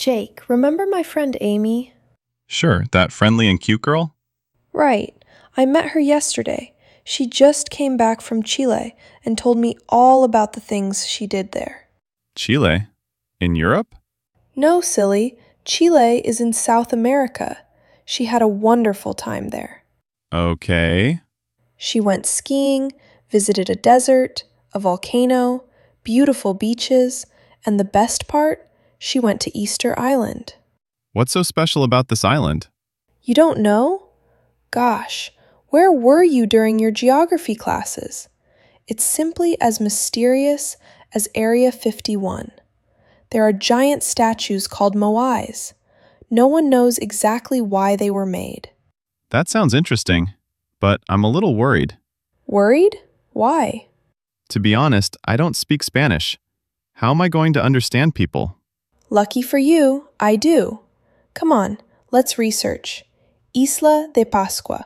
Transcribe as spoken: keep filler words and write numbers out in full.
Jake, remember my friend Amy? Sure, that friendly and cute girl? Right. I met her yesterday. She just came back from Chile and told me all about the things she did there. Chile? In Europe? No, silly. Chile is in South America. She had a wonderful time there. Okay. She went skiing, visited a desert, a volcano, beautiful beaches, and the best part, she went to Easter Island. What's so special about this island? You don't know? Gosh, where were you during your geography classes? It's simply as mysterious as Area fifty-one. There are giant statues called moais. No one knows exactly why they were made. That sounds interesting, but I'm a little worried. Worried? Why? To be honest, I don't speak Spanish. How am I going to understand people? Lucky for you, I do. Come on, let's research. Isla de Pascua.